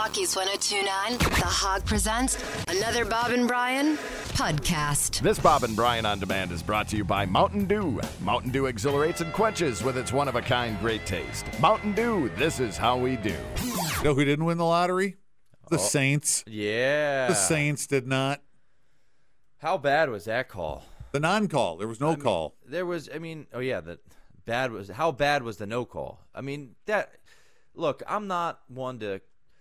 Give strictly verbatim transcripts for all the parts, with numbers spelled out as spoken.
Rockies one oh two point nine, The Hog presents another Bob and Brian podcast. This Bob and Brian On Demand is brought to you by Mountain Dew. Mountain Dew exhilarates and quenches with its one-of-a-kind great taste. Mountain Dew, this is how we do. You know who didn't win the lottery? The Oh, Saints. Yeah. The Saints did not. How bad was that call? The non-call. There was no I mean, call. There was, I mean, oh yeah, the bad was, how bad was the no call? I mean, that, look, I'm not one to,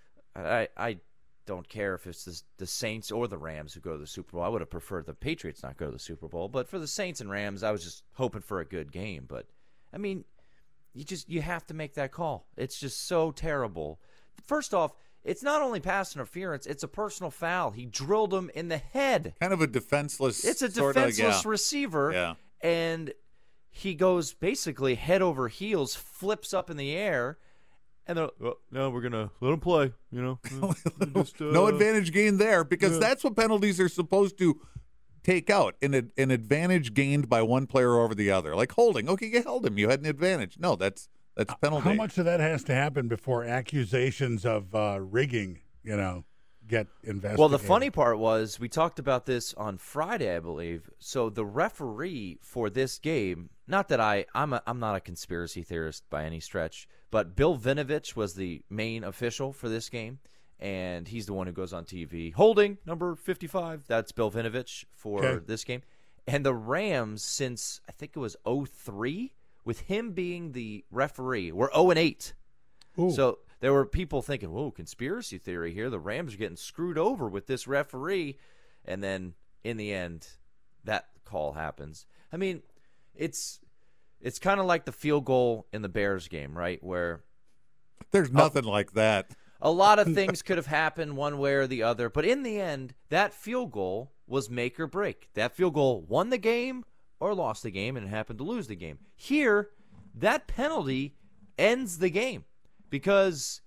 I I don't care if it's the, the Saints or the Rams who go to the Super Bowl. I would have preferred the Patriots not go to the Super Bowl. But for the Saints and Rams, I was just hoping for a good game. But, I mean, you just, you have to make that call. It's just so terrible. First off, it's not only pass interference, it's a personal foul. He drilled him in the head. Kind of a defenseless. It's a sorta, defenseless yeah. receiver. Yeah. And he goes basically head over heels, flips up in the air, and they're, oh, no, we're going to let him play, you know. Just, uh, No advantage gained there because yeah. that's what penalties are supposed to take out. An, an advantage gained by one player over the other. Like holding. Okay, you held him. You had an advantage. No, that's that's a penalty. How much of that has to happen before accusations of uh, rigging, you know, get investigated? Well, the funny part was we talked about this on Friday, I believe. So the referee for this game, not that I, I'm, a, I'm not a conspiracy theorist by any stretch, but Bill Vinovich was the main official for this game, and he's the one who goes on T V. Holding, number fifty-five, that's Bill Vinovich for Okay. this game. And the Rams, since I think it was oh three, with him being the referee, were oh and eight. Ooh. So there were people thinking, whoa, conspiracy theory here. The Rams are getting screwed over with this referee. And then in the end, that call happens. I mean, it's it's kind of like the field goal in the Bears game, right? Where There's nothing like that. a lot of things could have happened one way or the other. But in the end, that field goal was make or break. That field goal won the game or lost the game, and it happened to lose the game. Here, that penalty ends the game because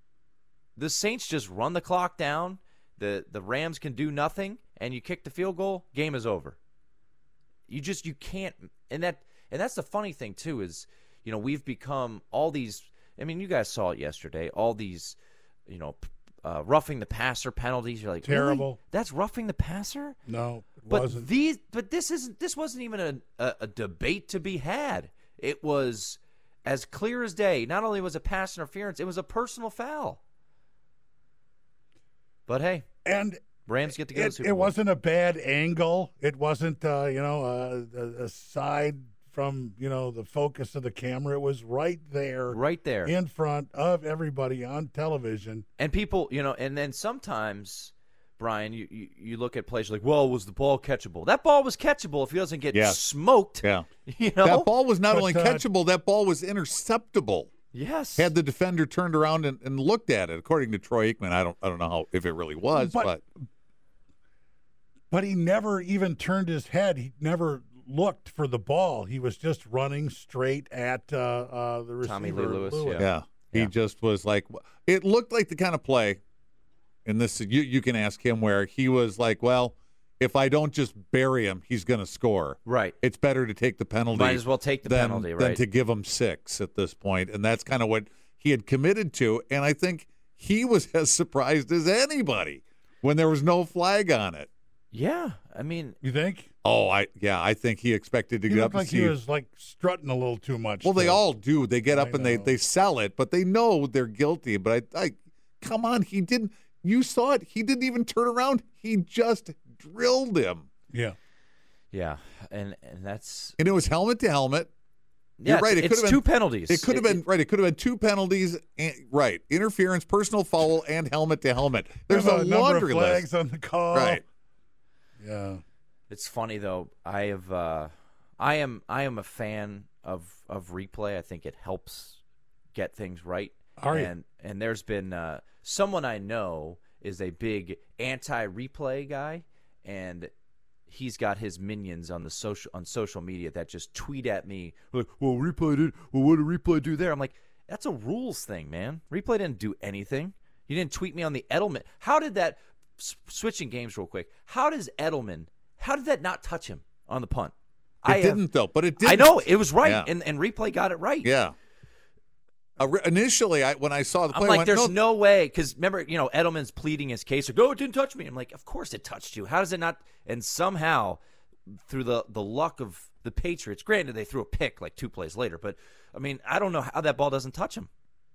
the Saints just run the clock down, the the Rams can do nothing, and you kick the field goal, game is over. You just you can't, and that and that's the funny thing too is, you know, we've become all these. I mean, you guys saw it yesterday. All these, you know, uh, roughing the passer penalties. You're like, Terrible. really? That's roughing the passer. No, it But wasn't. these, but this isn't. This wasn't even a, a a debate to be had. It was as clear as day. Not only was it pass interference, it was a personal foul. But hey, and Rams get to go to the it, Super it Bowl. wasn't a bad angle. It wasn't, uh, you know, a, a, a side from, you know, the focus of the camera. It was right there, right there. in front of everybody on television. And people, you know, and then sometimes, Brian, you, you, you look at plays like, well, was the ball catchable? That ball was catchable if he doesn't get Yes. smoked. Yeah. You know? That ball was not But, only uh, catchable, that ball was interceptable. Yes. Had the defender turned around and, and looked at it, according to Troy Aikman, I don't I don't know how if it really was, But- but, But he never even turned his head. He never looked for the ball. He was just running straight at uh, uh, the receiver. Tommy Lee Lewis, yeah. yeah, he Yeah. just was like, it looked like the kind of play, and this you you can ask him where he was like, well, if I don't just bury him, he's going to score. Right. It's better to take the penalty. Might as well take the than, penalty, than right? to give him six at this point, and that's kind of what he had committed to. And I think he was as surprised as anybody when there was no flag on it. Yeah. I mean, You think? Oh, I yeah, I think he expected to He get looked up and like see. he was like strutting a little too much. Well, they to- all do. They get up I and they, know. they sell it, but they know they're guilty. But I, I, come on, he didn't. You saw it. He didn't even turn around. He just drilled him, Yeah. yeah. And and that's and it was helmet to helmet. yeah, You're right. It It's could have two been penalties. It could have been right. It could have been two penalties. And, right, interference, personal foul, and helmet to helmet. There's Have a, number laundry of flags list. on the call. Right. Yeah. It's funny though. I have, uh, I am, I am a fan of of replay. I think it helps get things right. Are you? and and there's been uh, someone I know is a big anti-replay guy, and he's got his minions on the social on social media that just tweet at me like, "Well, replay did. Well, what did replay do there?" I'm like, "That's a rules thing, man. Replay didn't do anything. You didn't tweet me on the Edelman. How did that? S- switching games real quick. How does Edelman? How did that not touch him on the punt? It I have- didn't though, but it did. I know it was right, Yeah. and and replay got it right. Yeah. Uh, initially, I when I saw the play, I'm I like, went, there's no, no way. Because remember, you know, Edelman's pleading his case. Or, go, it didn't touch me. I'm like, of course it touched you. How does it not? And somehow, through the, the luck of the Patriots, granted, they threw a pick like two plays later. But, I mean, I don't know how that ball doesn't touch him.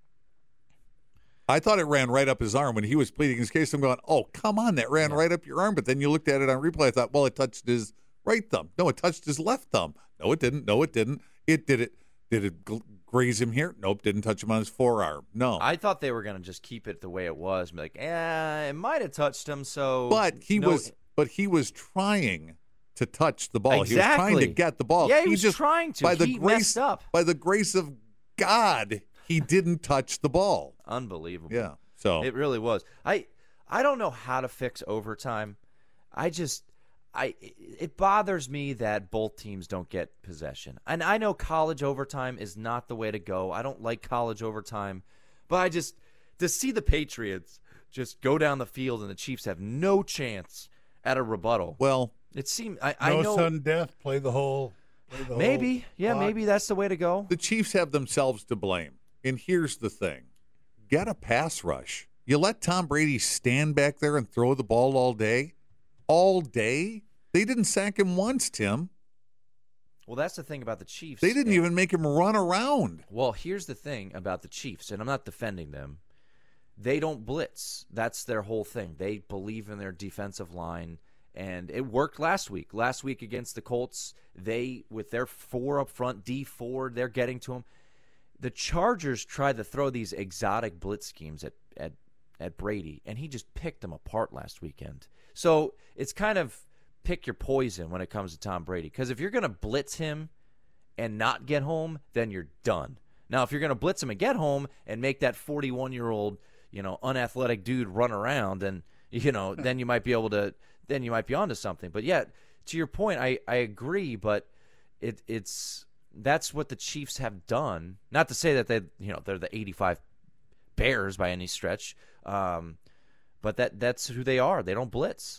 I thought it ran right up his arm when he was pleading his case. I'm going, oh, come on, that ran Yeah. right up your arm. But then you looked at it on replay. I thought, well, it touched his right thumb. No, it touched his left thumb. No, it didn't. No, it didn't. It did it. Did it gl- graze him here? Nope, didn't touch him on his forearm. No. I thought they were going to just keep it the way it was. And be like, eh, it might have touched him. So, But he no- was, but he was trying to touch the ball. Exactly. He was trying to get the ball. Yeah, he was trying to. By the He grace, messed up. By the grace of God, he didn't touch the ball. Unbelievable. Yeah. So It really was. I I don't know how to fix overtime. I just I it bothers me that both teams don't get possession. And I know college overtime is not the way to go. I don't like college overtime, but I just to see the Patriots just go down the field and the Chiefs have no chance at a rebuttal. well, It seemed I, No I know sudden death. Play the whole. Play the maybe whole yeah clock. maybe that's the way to go. the Chiefs have themselves to blame. And here's the thing. Get a pass rush. You let Tom Brady stand back there and throw the ball all day? All day? They didn't sack him once, Tim. Well, that's the thing about the Chiefs. They didn't And- even make him run around. Well, here's the thing about the Chiefs, and I'm not defending them. They don't blitz. That's their whole thing. They believe in their defensive line, and it worked last week. Last week against the Colts, they, with their four up front, D four, they're getting to them. The Chargers tried to throw these exotic blitz schemes at, at, at Brady, and he just picked them apart last weekend. So it's kind of pick your poison when it comes to Tom Brady, because if you're going to blitz him and not get home, then you're done. Now, if you're going to blitz him and get home and make that forty-one-year-old, you know, unathletic dude run around, then you know, then you might be able to, then you might be onto something. But yeah, to your point, I, I agree, but it it's that's what the Chiefs have done. Not to say that they, you know, they're the eighty-five Bears by any stretch, um, but that that's who they are. They don't blitz.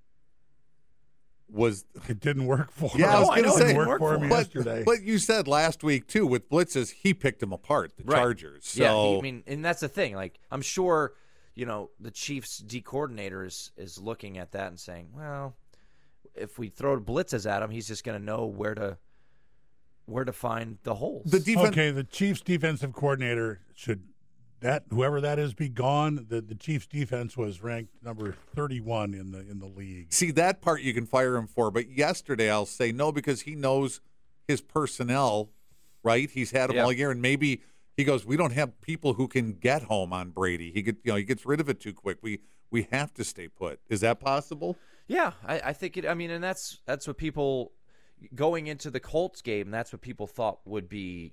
Was It didn't work for him. Yeah, I was No, I going to know it say, didn't work work for for him him. but, yesterday. but you said last week too with blitzes, he picked them apart, the Right. Chargers. So Yeah, he, I mean, and that's the thing. Like, I'm sure, you know, the Chiefs' D coordinator is, is looking at that and saying, well, if we throw blitzes at him, he's just going to know where to where to find the holes. the defense. Okay, the Chiefs' defensive coordinator should that whoever that is be gone. The the Chiefs' defense was ranked number thirty-one in the in the league. See, that part you can fire him for, but yesterday I'll say no because he knows his personnel, right? He's had them Yeah. all year, and maybe he goes, "We don't have people who can get home on Brady. He get, you know, he gets rid of it too quick. We we have to stay put. Is that possible? Yeah, I, I think it. I mean, and that's that's what people going into the Colts game. That's what people thought would be.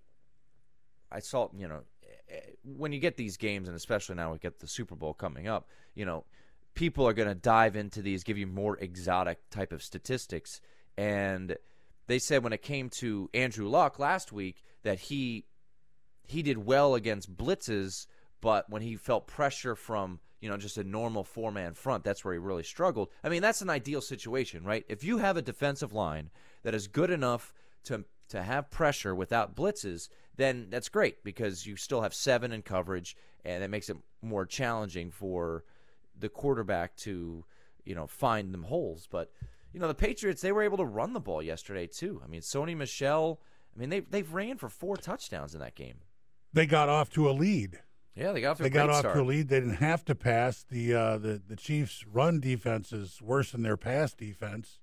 I saw, you know, when you get these games, and especially now we get the Super Bowl coming up. You know, people are going to dive into these, give you more exotic type of statistics, and they said when it came to Andrew Luck last week that he he did well against blitzes, but when he felt pressure from, you know, just a normal four-man front, that's where he really struggled. I mean, that's an ideal situation, right? If you have a defensive line that is good enough to to have pressure without blitzes, then that's great because you still have seven in coverage, and that makes it more challenging for the quarterback to, you know, find them holes. But, you know, the Patriots, they were able to run the ball yesterday too. I mean, Sony Michel, I mean, they they've ran for four touchdowns in that game. They got off to a lead. Yeah, they got off to They a great got off start. to a lead. They didn't have to pass. The uh, the the Chiefs' run defense is worse than their pass defense,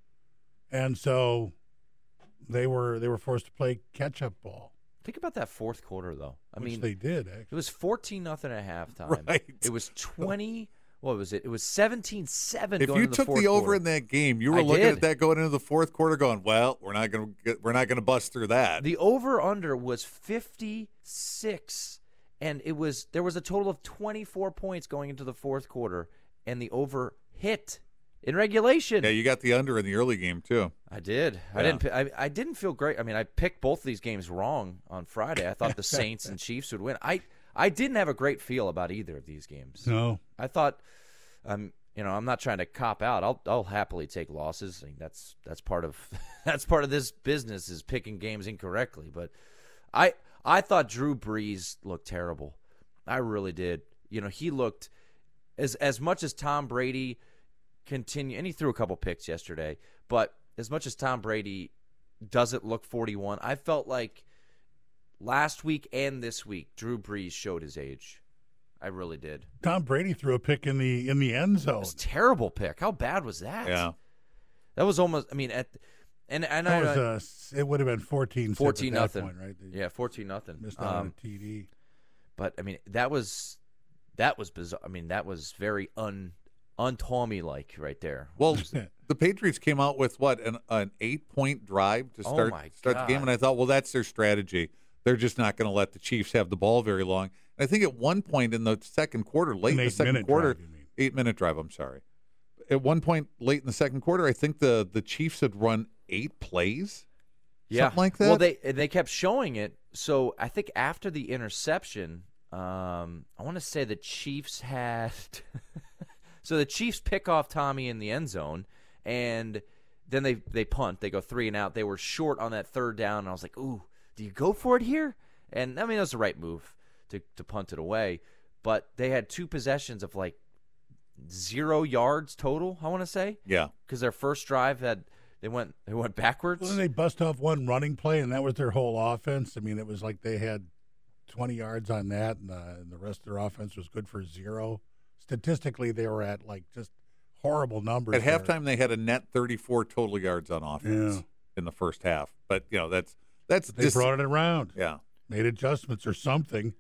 and so they were they were forced to play catch up ball, Think about that fourth quarter, though. I which mean, they did it actually. was fourteen nothing at halftime. Right. It was twenty. What was it? It was seventeen seven. If going you into took the, fourth the over quarter. in that game, you were I looking did. at that going into the fourth quarter, going, "Well, we're not going to we're not going to bust through that." The over under was fifty-six, and it was there was a total of twenty-four points going into the fourth quarter, and the over hit in regulation. Yeah, you got the under in the early game too. I did. I Yeah. didn't. pi- I, I didn't feel great. I mean, I picked both of these games wrong on Friday. I thought the Saints and Chiefs would win. I I didn't have a great feel about either of these games. No, I thought, um, you know, I'm not trying to cop out. I'll I'll happily take losses. I mean, that's that's part of that's part of this business is picking games incorrectly. But I I thought Drew Brees looked terrible. I really did. You know, he looked as as much as Tom Brady continue, and he threw a couple picks yesterday. But as much as Tom Brady doesn't look forty-one, I felt like last week and this week, Drew Brees showed his age. I really did. Tom Brady threw a pick in the in the end zone. It was a terrible pick. How bad was that? Yeah. That was almost, I mean, at and and That I, was a, it would have been fourteen fourteen at that nothing. point, right? They Yeah, fourteen nothing. missed out on Um, a T D. but I mean, that was that was bizarre. I mean, that was very un un-Tommy like right there. Well, the Patriots came out with what an, an eight-point drive to Oh, start my start the game, God. and I thought, well, that's their strategy. They're just not going to let the Chiefs have the ball very long. And I think at one point in the second quarter, late An in the second eight-minute quarter, drive, you mean. eight-minute drive. I'm sorry. At one point late in the second quarter, I think the the Chiefs had run eight plays, Yeah, something like that. Well, they they kept showing it. So I think after the interception, um, I want to say the Chiefs had. So the Chiefs pick off Tommy in the end zone, and then they they punt. They go three and out. They were short on that third down, and I was like, "Ooh, do you go for it here?" And I mean, that was the right move to to punt it away. But they had two possessions of like zero yards total. I want to say, yeah. because their first drive had they went they went backwards. Well, then they bust off one running play, and that was their whole offense. I mean, it was like they had twenty yards on that, and, uh, and the rest of their offense was good for zero. Statistically, they were at like just horrible numbers. At there. halftime, they had a net thirty-four total yards on offense Yeah. in the first half. But you know, that's that's They this, brought it around, yeah. made adjustments or something.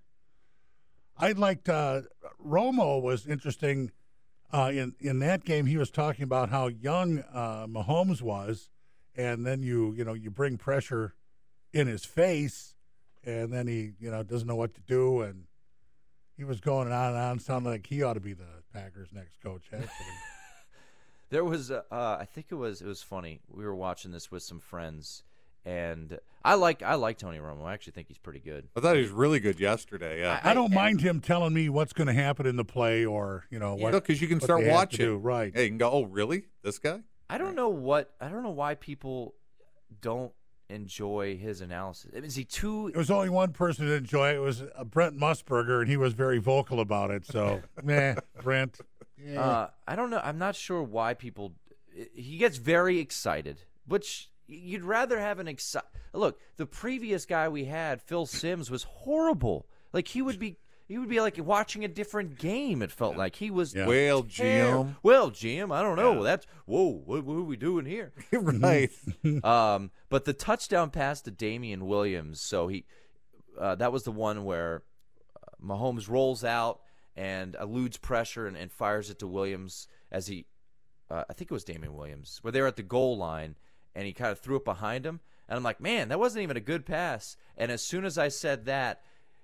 I liked uh, Romo was interesting. Uh, in in that game, he was talking about how young uh, Mahomes was, and then you you know you bring pressure in his face, and then he you know doesn't know what to do, and he was going on and on, sounding like he ought to be the Packers' next coach. Actually, There was, uh, I think it was, it was funny. We were watching this with some friends, and I like, I like Tony Romo. I actually think he's pretty good. I thought he was really good yesterday. Yeah. I don't mind him telling me what's going to happen in the play, or you know what. because you can what start they have to watching. do, right? Hey, you can go, oh, really? This guy? I don't know what, I don't know why people don't enjoy his analysis. Is he too? There was only one person to enjoy it. It was uh, Brent Musburger, and he was very vocal about it. So, meh, Brent. Yeah. Uh, I don't know. I'm not sure why people. He gets very excited, which you'd rather have an exci- look. The previous guy we had, Phil Simms, was horrible. Like he would be, he would be like watching a different game. It felt like he was. Yeah. Well, ter- Jim. Well, Jim, I don't know. Yeah. That's whoa. What, what are we doing here? Right. um, but the touchdown pass to Damian Williams. So he, uh, that was the one where uh, Mahomes rolls out and eludes pressure and, and fires it to Williams as he, uh, I think it was Damian Williams, where they were at the goal line and he kind of threw it behind him. And I'm like, man, that wasn't even a good pass. And as soon as I said that,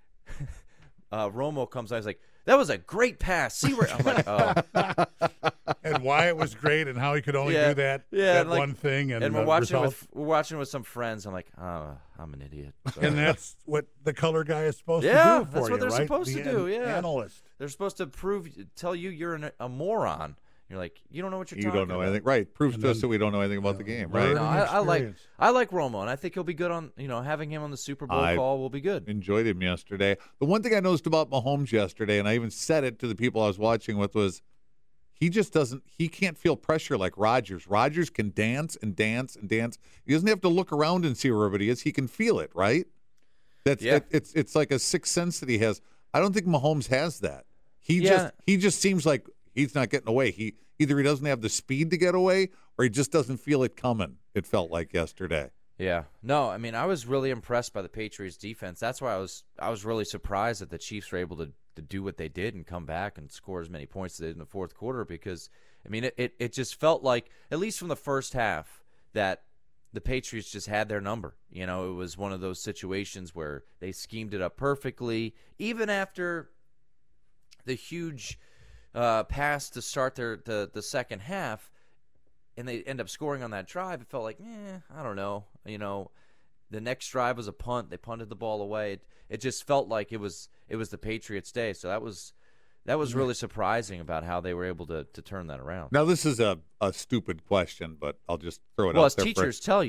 uh, Romo comes out. He's like, that was a great pass. See where I'm like, oh. And why it was great, and how he could only Yeah, do that, yeah, that and like- one thing. And, And we're uh, watching result. with we're watching with some friends. I'm like, oh, I'm an idiot. So- And that's what the color guy is supposed Yeah, to do for that's what you, they're right? supposed The to do, an- yeah. Analyst. They're supposed to prove, tell you you're an, a moron. You're like, you don't know what you're You talking don't know about. anything. Right. Proves And to us then- that we don't know anything about the game, learn right? No, I, I like experience. I like Romo, and I think he'll be good on. You know, having him on the Super Bowl I- call will be good. Enjoyed him yesterday. The one thing I noticed about Mahomes yesterday, and I even said it to the people I was watching with, was he just doesn't, he can't feel pressure like Rodgers. Rodgers can dance and dance and dance. He doesn't have to look around and see where everybody is. He can feel it, right? That's Yeah. it, it's it's like a sixth sense that he has. I don't think Mahomes has that. He Yeah. just he just seems like he's not getting away. He either he doesn't have the speed to get away, or he just doesn't feel it coming. It felt like yesterday. Yeah. No, I mean, I was really impressed by the Patriots defense. That's why I was I was really surprised that the Chiefs were able to, to do what they did and come back and score as many points as they did in the fourth quarter because, I mean, it, it, it just felt like, at least from the first half, that the Patriots just had their number. You know, it was one of those situations where they schemed it up perfectly, even after the huge uh, pass to start their the, the second half, and they end up scoring on that drive. It felt like, eh, I don't know. You know, the next drive was a punt. They punted the ball away. It, it just felt like it was it was the Patriots' day. So that was that was really surprising about how they were able to to turn that around. Now this is a, a stupid question, but I'll just throw it Well, out as there. teachers tell you,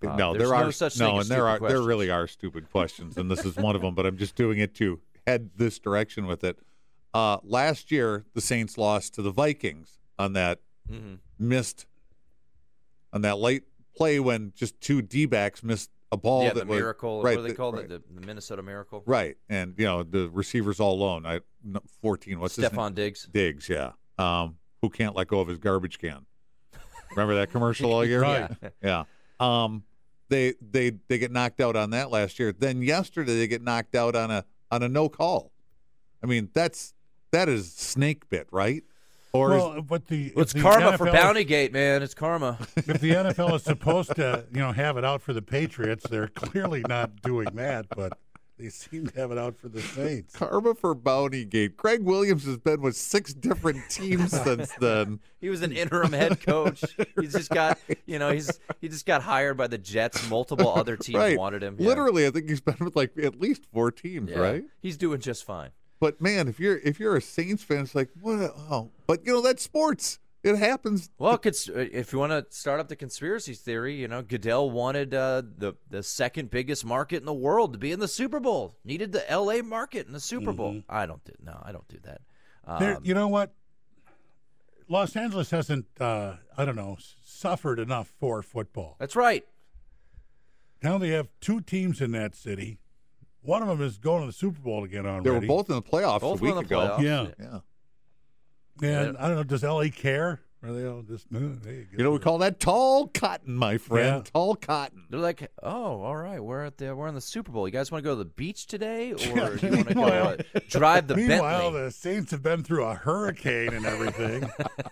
Bob. no, There's there are no such thing no, as and there stupid are questions. there really are stupid questions, and this is one of them. But I'm just doing it to head this direction with it. Uh, last year, the Saints lost to the Vikings on that Mhm. missed on that late play when just two D-backs missed a ball Yeah, that the was miracle. right. What do they the- call right, it? The, the Minnesota Miracle. right, and you know the receivers all alone. I no, fourteen. What's his name? Stephon Diggs. Diggs, yeah. Um, who can't let go of his garbage can? Remember that commercial all year? Right. Yeah. Um, they they they get knocked out on that last year. Then yesterday they get knocked out on a on a no call. I mean that's that is snake bit, right? Or Well, but the Well, it's if the karma N F L for is- Bountygate, man. It's karma. If the N F L is supposed to, you know, have it out for the Patriots, they're clearly not doing that. But they seem to have it out for the Saints. karma for Bountygate. Craig Williams has been with six different teams since then. He was an interim head coach. He's just got, you know, he's he just got hired by the Jets. Multiple other teams right. wanted him. Yeah. Literally, I think he's been with like at least four teams, Yeah. right? He's doing just fine. But man, if you're if you're a Saints fan, it's like what? a- Oh, but you know that's sports. It happens. Well, cons- if you want to start up the conspiracy theory, you know, Goodell wanted uh, the the second biggest market in the world to be in the Super Bowl. Needed the L A market in the Super Bowl. Mm-hmm. I don't do no, I don't do that. There, Um, you know what? Los Angeles hasn't, uh, I don't know, s- suffered enough for football. that's right. Now they have two teams in that city. One of them is going to the Super Bowl again already. They were both in the playoffs Both a were week in the ago. playoffs. Yeah. Yeah. And I don't know, does L A care? Are they all just, uh, hey, You know, we call that tall cotton, my friend. Yeah. Tall cotton. They're like, oh, all right, we're at the we're in the Super Bowl. You guys want to go to the beach today, or do you want to go Meanwhile- uh, drive the Meanwhile, Bentley? the Saints have been through a hurricane and everything.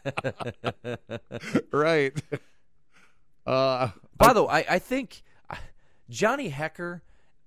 Right. Uh, By the way, I, I think uh, Johnny Hecker,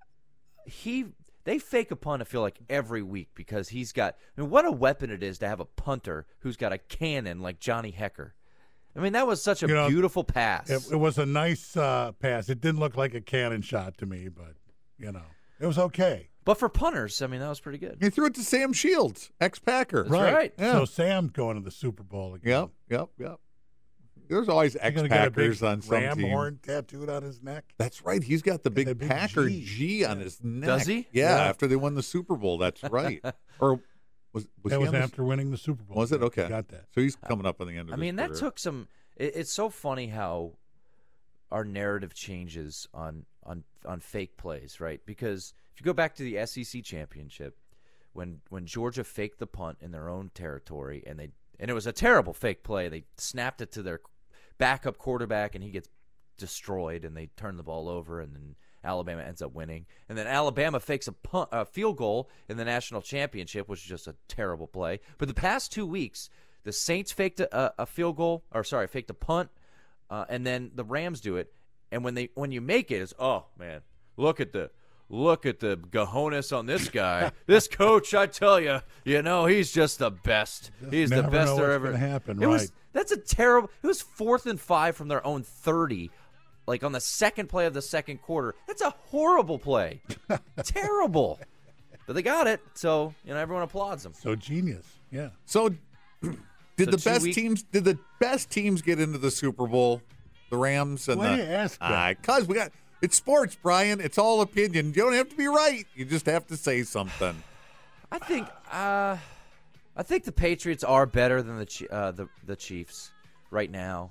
he they fake a punt, I feel like, every week because he's got – I mean, what a weapon it is to have a punter who's got a cannon like Johnny Hecker. I mean, that was such a You know, beautiful pass. it, it was a nice uh, pass. It didn't look like a cannon shot to me, but, you know, it was okay. but for punters, I mean, that was pretty good. he threw it to Sam Shields, ex-Packer. That's right. Yeah. So Sam going to the Super Bowl again. Yep, yep, yep. There's always He's gonna get a big ex-Packers on some ram team. horn tattooed on his neck. That's right. He's got the big, that big Packer G. G, on his neck. Does he? Yeah, Yeah. after they won the Super Bowl. That's right. Or was was That he was on the- after winning the Super Bowl. Was it? He Okay. Got that. So he's coming up on the end of I his mean, that career. took some it, – it's so funny how our narrative changes on, on, on fake plays, right? Because if you go back to the S E C championship, when when Georgia faked the punt in their own territory, and they and it was a terrible fake play. They snapped it to their backup quarterback, and he gets destroyed, and they turn the ball over, and then Alabama ends up winning. And then Alabama fakes a punt, a field goal in the national championship, which is just a terrible play. But the past two weeks, the Saints faked a, a field goal, or sorry, faked a punt, uh, and then the Rams do it. And when they when you make it, it's oh man, look at the. Look at the cojones on this guy. This coach, I tell you, you know, he's just the best. He's the never best know there what's ever. gonna happen, It was right. that's a terrible. It was fourth and five from their own thirty, like on the second play of the second quarter. That's a horrible play, terrible. But they got it, so you know everyone applauds them. So genius. Yeah. So, did So the two best week- teams? Did the best teams get into the Super Bowl? The Rams and Why the. do you ask that? Because we got it's sports, Brian. It's all opinion. You don't have to be right. You just have to say something. I think, uh, I think the Patriots are better than the Chi- uh, the the Chiefs right now.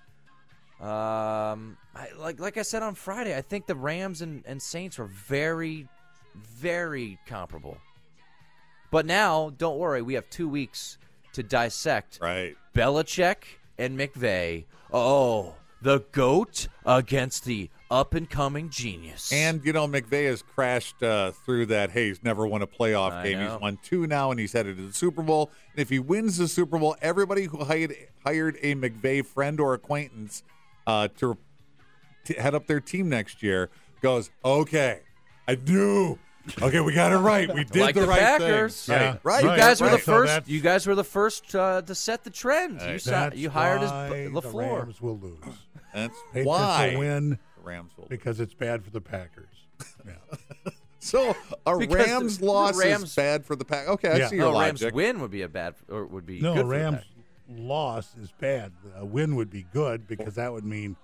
Um, I, like like I said on Friday, I think the Rams and, and Saints were very, very comparable. But now, don't worry, we have two weeks to dissect Right. Belichick and McVay. Oh, the GOAT against the up-and-coming genius. And, you know, McVay has crashed uh, through that. Hey, he's never won a playoff I game. know. He's won two now, and he's headed to the Super Bowl. And if he wins the Super Bowl, everybody who hired, hired a McVay friend or acquaintance uh, to, to head up their team next year goes, okay, I knew. Okay, we got it right. We did Like the, the right Packers. thing. Yeah. Right, right. you Right, guys were the right. So first. that's- you guys were the first uh, to set the trend. You, saw, That's you hired his why the LaFleur. Rams will lose. That's Patriots why will win the Rams will. because it's bad for the Packers. Yeah. So a Because Rams the- loss the Rams- is bad for the Pack. Okay, I Yeah. see your No, Rams logic. win would be a bad or would be No, good for the Rams Packers. loss is bad. A win would be good because that would mean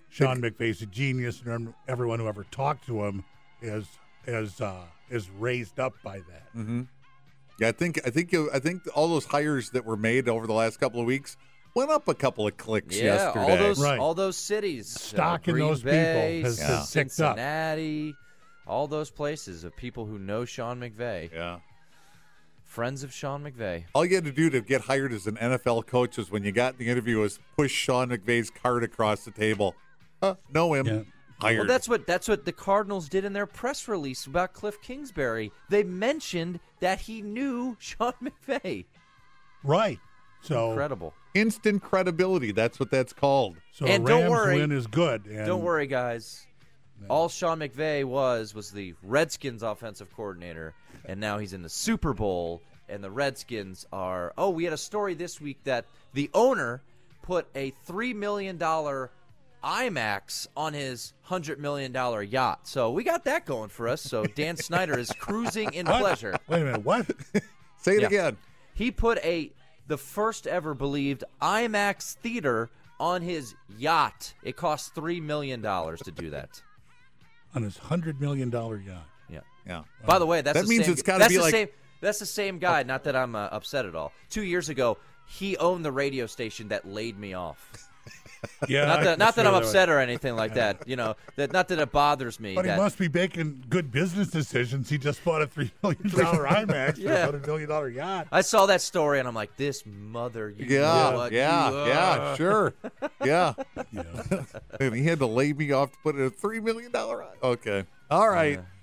Sean McVay's a genius, and everyone who ever talked to him is is uh, is raised up by that. Mm-hmm. Yeah, I think I think I think all those hires that were made over the last couple of weeks went up a couple of clicks Yeah, yesterday. all those Right. all those cities, Stock uh, in Green those people Bay, has- has ticked up. Cincinnati, all those places of people who know Sean McVay, Yeah. friends of Sean McVay. All you had to do to get hired as an N F L coach was when you got in the interview was push Sean McVay's card across the table. Huh, know him. Yeah. Hired. Well, that's what that's what the Cardinals did in their press release about Cliff Kingsbury. They mentioned that he knew Sean McVay. Right. So Incredible. Instant credibility. That's what that's called. So And a don't Rams worry. win is good. And Don't worry, guys. All Sean McVay was was the Redskins offensive coordinator, and now he's in the Super Bowl, and the Redskins are... Oh, we had a story this week that the owner put a three million dollars IMAX on his one hundred million dollars yacht. So we got that going for us. So Dan Snyder is cruising in What? pleasure. Wait a minute. What? Say it Yeah. again. He put a the first ever believed IMAX theater on his yacht. It cost three million dollars to do that. On his hundred million dollar yacht. Yeah. Yeah. By the way, that's That the means same, it's gotta that's be the like- same. That's the same guy. Not that I'm uh, upset at all. Two years ago, he owned the radio station that laid me off. Yeah. Not I that, can not that see I'm that upset or anything like that. You know, that not that it bothers me. But he that, must be making good business decisions. He just bought a three million dollar IMAX for Yeah. a hundred million dollar yacht. I saw that story and I'm like, this mother. You Yeah. know what? Yeah. You, uh, Yeah. Sure. Yeah. You know. And he had to lay me off to put in a three million dollars. Okay. All right. Yeah.